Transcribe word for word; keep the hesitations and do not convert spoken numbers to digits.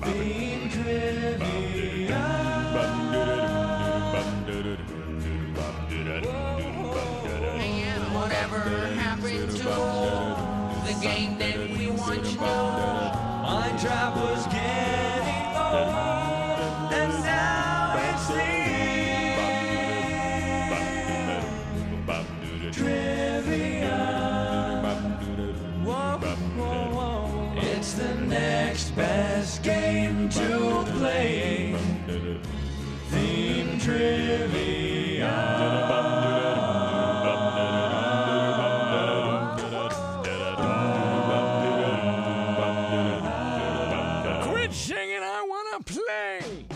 Theme trivia. Whatever happened to the game that we once knew? Mind Trap was getting old, and now it's the trivia. Whoa, whoa, whoa. It's the next best game to play. Theme trivia. Quit singing, I wanna play.